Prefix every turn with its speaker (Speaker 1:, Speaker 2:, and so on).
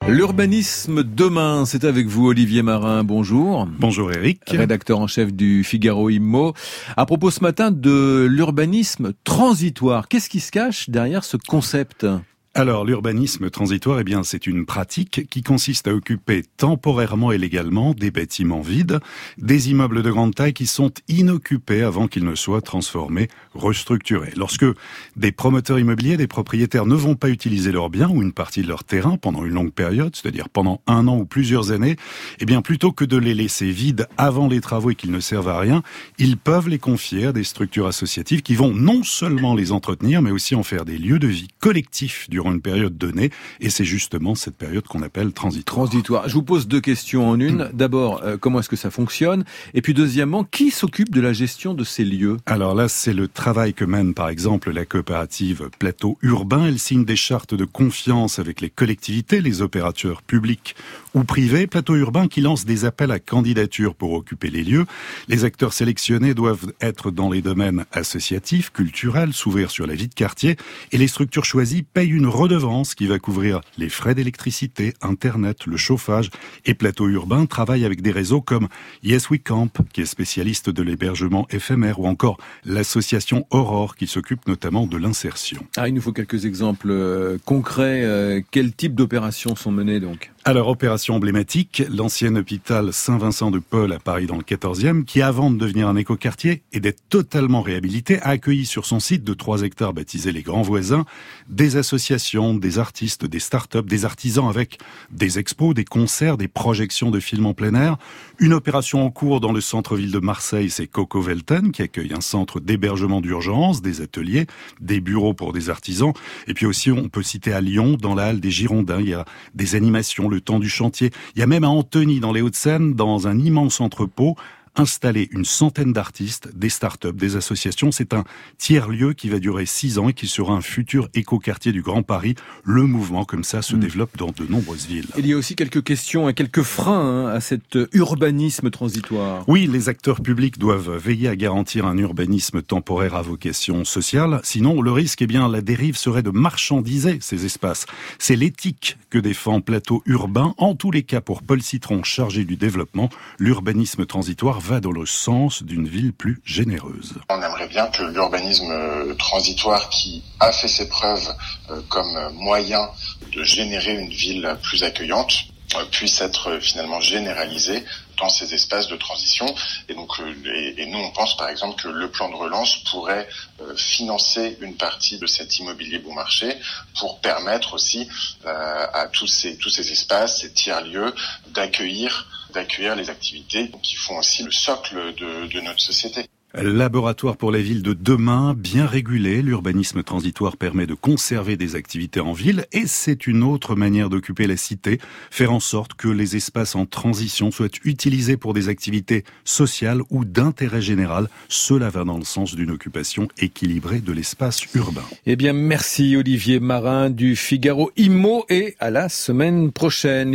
Speaker 1: L'urbanisme demain, c'est avec vous Olivier Marin, bonjour.
Speaker 2: Bonjour Eric.
Speaker 1: Rédacteur en chef du Figaro Immo. À propos ce matin de l'urbanisme transitoire, qu'est-ce qui se cache derrière ce concept ?
Speaker 2: Alors, l'urbanisme transitoire, c'est une pratique qui consiste à occuper temporairement et légalement des bâtiments vides, des immeubles de grande taille qui sont inoccupés avant qu'ils ne soient transformés, restructurés. Lorsque des promoteurs immobiliers, des propriétaires ne vont pas utiliser leurs biens ou une partie de leur terrain pendant une longue période, c'est-à-dire pendant 1 an ou plusieurs années, plutôt que de les laisser vides avant les travaux et qu'ils ne servent à rien, ils peuvent les confier à des structures associatives qui vont non seulement les entretenir, mais aussi en faire des lieux de vie collectifs durant une période donnée, et c'est justement cette période qu'on appelle transitoire.
Speaker 1: Je vous pose 2 questions en une. D'abord, comment est-ce que ça fonctionne ? Et puis deuxièmement, qui s'occupe de la gestion de ces lieux ?
Speaker 2: Alors là, c'est le travail que mène par exemple la coopérative Plateau Urbain. Elle signe des chartes de confiance avec les collectivités, les opérateurs publics ou privés. Plateau Urbain qui lance des appels à candidature pour occuper les lieux. Les acteurs sélectionnés doivent être dans les domaines associatifs, culturels, s'ouvrir sur la vie de quartier, et les structures choisies payent une redevance qui va couvrir les frais d'électricité, Internet, le chauffage. Et Plateau Urbain travaille avec des réseaux comme Yes We Camp, qui est spécialiste de l'hébergement éphémère, ou encore l'association Aurore, qui s'occupe notamment de l'insertion.
Speaker 1: Il nous faut quelques exemples concrets. Quel type d'opérations sont menées donc ?
Speaker 2: Alors, opération emblématique, l'ancien hôpital Saint-Vincent-de-Paul à Paris dans le 14e, qui avant de devenir un écoquartier et d'être totalement réhabilité, a accueilli sur son site de 3 hectares baptisé Les Grands Voisins, des associations, des artistes, des start-up, des artisans avec des expos, des concerts, des projections de films en plein air. Une opération en cours dans le centre-ville de Marseille, c'est Coco Velten, qui accueille un centre d'hébergement d'urgence, des ateliers, des bureaux pour des artisans. Et puis aussi, on peut citer à Lyon, dans la halle des Girondins, il y a des animations le temps du chantier. Il y a même à Antony, dans les Hauts-de-Seine, dans un immense entrepôt, installé une centaine d'artistes, des start-up, des associations. C'est un tiers-lieu qui va durer 6 ans et qui sera un futur écoquartier du Grand Paris. Le mouvement, comme ça, se développe dans de nombreuses villes.
Speaker 1: Il y a aussi quelques questions et quelques freins à cet urbanisme transitoire.
Speaker 2: Oui, les acteurs publics doivent veiller à garantir un urbanisme temporaire à vocation sociale. Sinon, le risque, la dérive serait de marchandiser ces espaces. C'est l'éthique que défend Plateau Urbain. En tous les cas, pour Paul Citron, chargé du développement, l'urbanisme transitoire va dans le sens d'une ville plus généreuse.
Speaker 3: On aimerait bien que l'urbanisme transitoire, qui a fait ses preuves comme moyen de générer une ville plus accueillante, puisse être finalement généralisé dans ces espaces de transition. Et donc, et nous, on pense par exemple que le plan de relance pourrait financer une partie de cet immobilier bon marché pour permettre aussi à tous ces espaces, ces tiers-lieux, d'accueillir les activités qui font aussi le socle de notre société.
Speaker 2: Laboratoire pour la ville de demain, bien régulé, l'urbanisme transitoire permet de conserver des activités en ville et c'est une autre manière d'occuper la cité, faire en sorte que les espaces en transition soient utilisés pour des activités sociales ou d'intérêt général. Cela va dans le sens d'une occupation équilibrée de l'espace urbain.
Speaker 1: Merci Olivier Marin du Figaro Immo et à la semaine prochaine.